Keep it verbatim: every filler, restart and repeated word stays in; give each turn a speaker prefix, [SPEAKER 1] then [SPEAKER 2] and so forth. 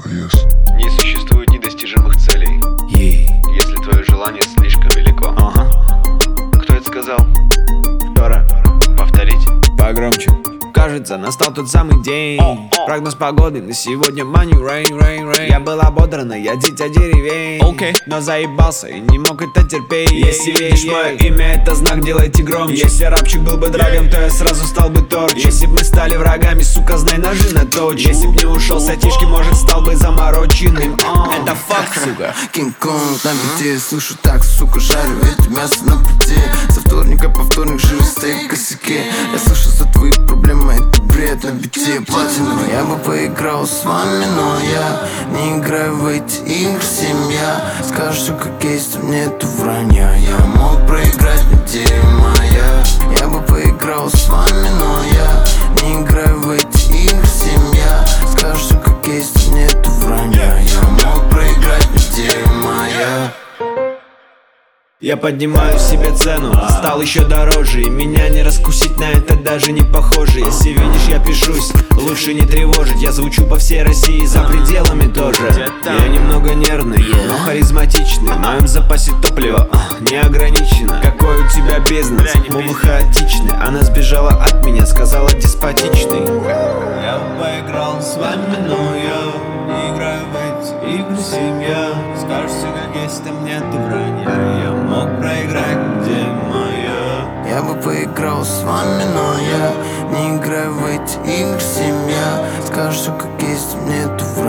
[SPEAKER 1] Yes.
[SPEAKER 2] Не существует недостижимых целей,
[SPEAKER 3] Yeah.
[SPEAKER 2] если твое желание слишком велико.
[SPEAKER 3] Ага.
[SPEAKER 2] Кто это сказал?
[SPEAKER 3] Тора.
[SPEAKER 2] Повторить?
[SPEAKER 3] Погромче. Кажется, настал тот самый день. Прогноз погоды на сегодня money, rain, rain, rain. Я был ободран, я дитя деревень.
[SPEAKER 4] Окей.
[SPEAKER 3] Но заебался и не мог это терпеть.
[SPEAKER 4] Если видишь мое
[SPEAKER 3] имя, это знак, делайте громче. Если рапчик был бы драгом, то я сразу стал бы торч. Если б мы стали врагами, сука, знай, ножи наточь. Если б не ушел с айтишки, может, стал бы замороченным. А, Это факт, сука.
[SPEAKER 5] Кинг-Конг на бите, слышу так, сука, жарю эти мясо на пути. Со вторника по вторник жирный стейк косяки. Я слышу за твои проблемы, это бред на бите платиновый. Я бы поиграл с вами, но я не играю в эти игры, семья. Скажешь все как есть, там нету вранья. Я мог проиграть, но идея моя. Я бы поиграл с вами, но я не играю в эти игры, семья. Скажешь все как есть, там нету вранья. Я мог проиграть, но идея моя.
[SPEAKER 3] Я поднимаю себе цену, стал еще дороже. И меня не раскусить, на это даже не похоже. Если видишь, я пишусь, лучше не тревожить. Я звучу по всей России, за пределами тоже. Я немного нервный, но харизматичный. В моем запасе топлива а, не ограничено. Какой у тебя бизнес, мовы хаотичный. Она сбежала от меня, сказала деспотичный. Я поиграл с вами, но я не играю в эти игры, семья. Скажешь все как есть, там нету вранья. Я мог проиграть, где моя?
[SPEAKER 5] Я бы поиграл с вами, но я не играю в эти игры, семья. Скажешь все как есть, там нету вранья.